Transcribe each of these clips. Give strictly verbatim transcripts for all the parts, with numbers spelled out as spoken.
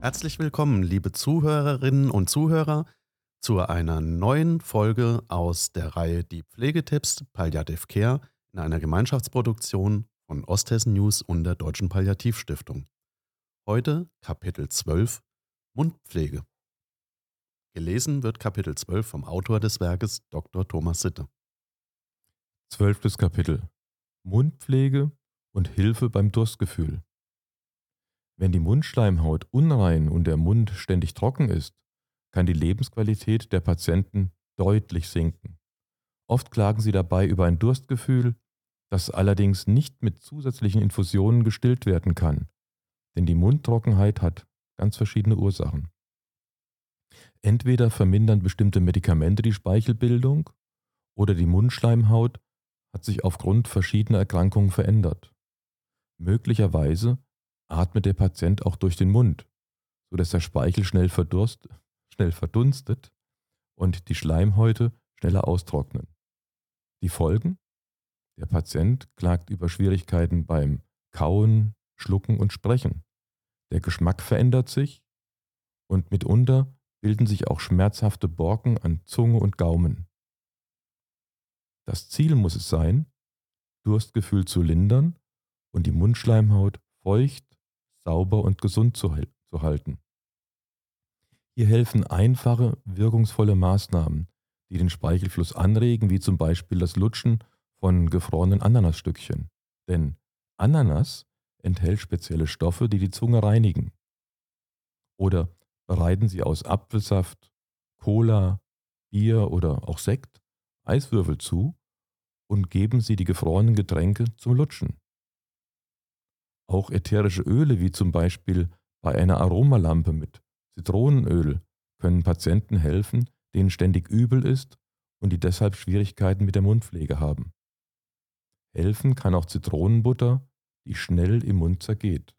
Herzlich willkommen, liebe Zuhörerinnen und Zuhörer, zu einer neuen Folge aus der Reihe Die Pflegetipps Palliative Care in einer Gemeinschaftsproduktion von Osthessen News und der Deutschen Palliativstiftung. Heute Kapitel zwölf Mundpflege. Gelesen wird Kapitel zwölf vom Autor des Werkes Doktor Thomas Sitte. Zwölftes Kapitel: Mundpflege und Hilfe beim Durstgefühl. Wenn die Mundschleimhaut unrein und der Mund ständig trocken ist, kann die Lebensqualität der Patienten deutlich sinken. Oft klagen sie dabei über ein Durstgefühl, das allerdings nicht mit zusätzlichen Infusionen gestillt werden kann, denn die Mundtrockenheit hat ganz verschiedene Ursachen. Entweder vermindern bestimmte Medikamente die Speichelbildung oder die Mundschleimhaut hat sich aufgrund verschiedener Erkrankungen verändert. Möglicherweise atmet der Patient auch durch den Mund, sodass der Speichel schnell, verdurst, schnell verdunstet und die Schleimhäute schneller austrocknen. Die Folgen? Der Patient klagt über Schwierigkeiten beim Kauen, Schlucken und Sprechen. Der Geschmack verändert sich und mitunter bilden sich auch schmerzhafte Borken an Zunge und Gaumen. Das Ziel muss es sein, Durstgefühl zu lindern und die Mundschleimhaut feucht, sauber und gesund zu, zu halten. Hier helfen einfache, wirkungsvolle Maßnahmen, die den Speichelfluss anregen, wie zum Beispiel das Lutschen von gefrorenen Ananasstückchen. Denn Ananas enthält spezielle Stoffe, die die Zunge reinigen. Oder bereiten Sie aus Apfelsaft, Cola, Bier oder auch Sekt Eiswürfel zu und geben Sie die gefrorenen Getränke zum Lutschen. Auch ätherische Öle, wie zum Beispiel bei einer Aromalampe mit Zitronenöl, können Patienten helfen, denen ständig übel ist und die deshalb Schwierigkeiten mit der Mundpflege haben. Helfen kann auch Zitronenbutter, die schnell im Mund zergeht.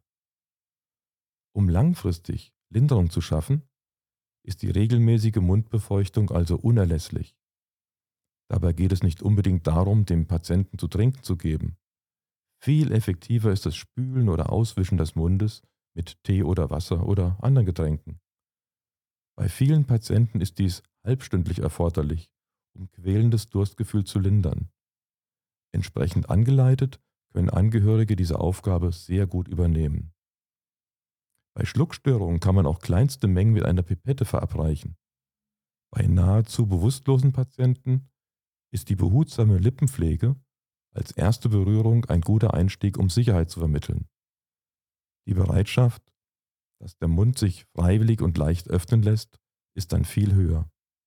Um langfristig Linderung zu schaffen, ist die regelmäßige Mundbefeuchtung also unerlässlich. Dabei geht es nicht unbedingt darum, dem Patienten zu trinken zu geben. Viel effektiver ist das Spülen oder Auswischen des Mundes mit Tee oder Wasser oder anderen Getränken. Bei vielen Patienten ist dies halbstündlich erforderlich, um quälendes Durstgefühl zu lindern. Entsprechend angeleitet können Angehörige diese Aufgabe sehr gut übernehmen. Bei Schluckstörungen kann man auch kleinste Mengen mit einer Pipette verabreichen. Bei nahezu bewusstlosen Patienten ist die behutsame Lippenpflege als erste Berührung ein guter Einstieg, um Sicherheit zu vermitteln. Die Bereitschaft, dass der Mund sich freiwillig und leicht öffnen lässt, ist dann viel höher.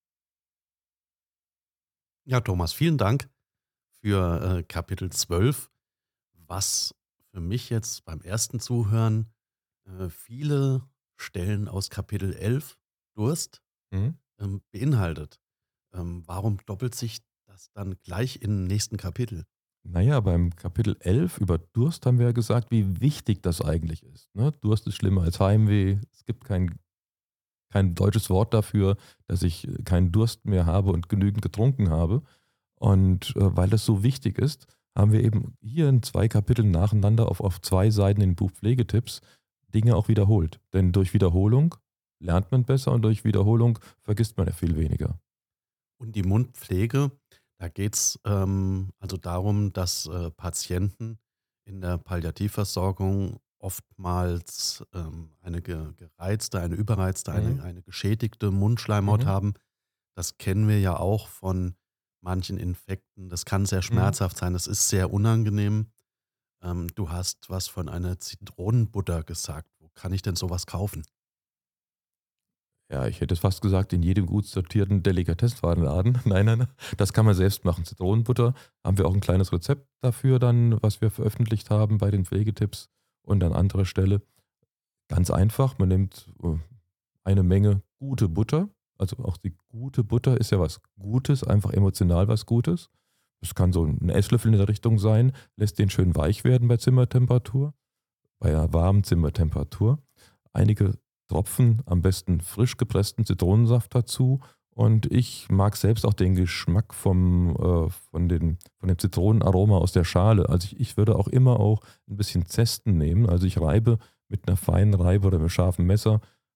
Ja, Thomas, vielen Dank für äh, Kapitel zwölf, was für mich jetzt beim ersten Zuhören äh, viele Stellen aus Kapitel elf Durst Mhm. ähm, beinhaltet. Ähm, warum doppelt sich das dann gleich im nächsten Kapitel? Naja, beim Kapitel elf über Durst haben wir ja gesagt, wie wichtig das eigentlich ist. Ne? Durst ist schlimmer als Heimweh. Es gibt kein, kein deutsches Wort dafür, dass ich keinen Durst mehr habe und genügend getrunken habe. Und äh, weil das so wichtig ist, haben wir eben hier in zwei Kapiteln nacheinander auf, auf zwei Seiten im Buch Pflegetipps Dinge auch wiederholt. Denn durch Wiederholung lernt man besser und durch Wiederholung vergisst man ja viel weniger. Und die Mundpflege, da geht es ähm, also darum, dass äh, Patienten in der Palliativversorgung oftmals ähm, eine ge gereizte, eine überreizte, eine, Mhm. eine geschädigte Mundschleimhaut Mhm. haben. Das kennen wir ja auch von manchen Infekten. Das kann sehr Mhm. schmerzhaft sein, das ist sehr unangenehm. Ähm, du hast was von einer Zitronenbutter gesagt. Wo kann ich denn sowas kaufen? Ja, ich hätte fast gesagt, in jedem gut sortierten Delikatessenwarenladen. Nein, nein, das kann man selbst machen. Zitronenbutter haben wir auch ein kleines Rezept dafür dann, was wir veröffentlicht haben bei den Pflegetipps und an anderer Stelle. Ganz einfach, man nimmt äh, eine Menge gute Butter. Also auch die gute Butter ist ja was Gutes, einfach emotional was Gutes. Das kann so ein Esslöffel in der Richtung sein, lässt den schön weich werden bei Zimmertemperatur, bei einer warmen Zimmertemperatur. Einige Tropfen, am besten frisch gepressten Zitronensaft dazu. Und ich mag selbst auch den Geschmack vom, äh, von, den, von dem Zitronenaroma aus der Schale. Also ich, ich würde auch immer auch ein bisschen Zesten nehmen. Also ich reibe mit einer feinen Reibe oder mit einem scharfen Messer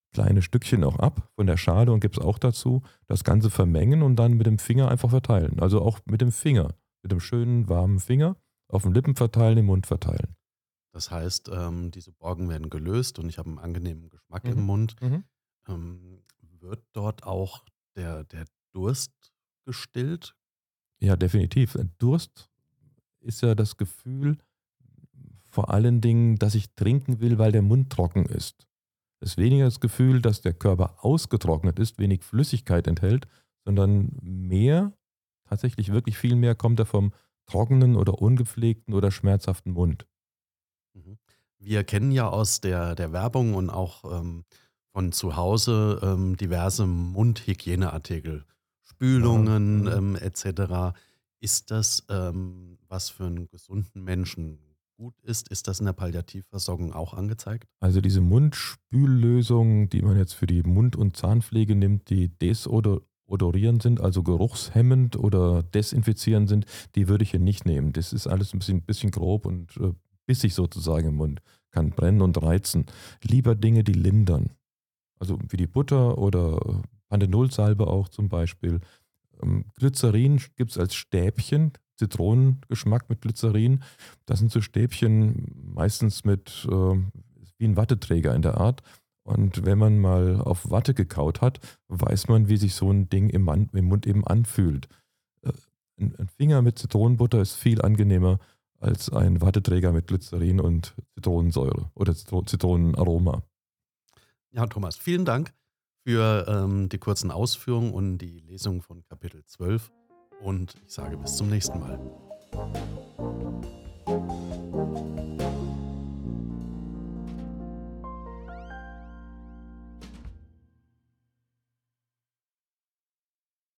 kleine Stückchen auch ab von der Schale und gebe es auch dazu. Das Ganze vermengen und dann mit dem Finger einfach verteilen. Also auch mit dem Finger, mit dem schönen warmen Finger auf den Lippen verteilen, im Mund verteilen. Das heißt, ähm, diese Borken werden gelöst und ich habe einen angenehmen Geschmack im Mhm. Mund. Mhm. Ähm, wird dort auch der, der Durst gestillt? Ja, definitiv. Durst ist ja das Gefühl, vor allen Dingen, dass ich trinken will, weil der Mund trocken ist. Es ist weniger das Gefühl, dass der Körper ausgetrocknet ist, wenig Flüssigkeit enthält, sondern mehr, tatsächlich wirklich viel mehr kommt er vom trockenen oder ungepflegten oder schmerzhaften Mund. Mhm. Wir kennen ja aus der, der Werbung und auch ähm, von zu Hause ähm, diverse Mundhygieneartikel, Ja, Spülungen mhm. ähm, et cetera. Ist das, ähm, was für einen gesunden Menschen gut ist? Ist das in der Palliativversorgung auch angezeigt? Also diese Mundspüllösungen, die man jetzt für die Mund- und Zahnpflege nimmt, die desodorierend sind, also geruchshemmend oder desinfizierend sind, die würde ich hier nicht nehmen. Das ist alles ein bisschen, bisschen grob und äh, bissig sozusagen im Mund, kann brennen und reizen. Lieber Dinge, die lindern. Also wie die Butter oder Pandenolsalbe auch zum Beispiel. Ähm, Glycerin gibt es als Stäbchen, Zitronengeschmack mit Glycerin. Das sind so Stäbchen meistens mit ähm, wie ein Watteträger in der Art. Und wenn man mal auf Watte gekaut hat, weiß man, wie sich so ein Ding im, Mann, im Mund eben anfühlt. Äh, ein, ein Finger mit Zitronenbutter ist viel angenehmer als ein Watteträger mit Glycerin und Zitronensäure oder Zitro Zitronenaroma. Ja, Thomas, vielen Dank für ähm, die kurzen Ausführungen und die Lesung von Kapitel zwölf. Und ich sage bis zum nächsten Mal.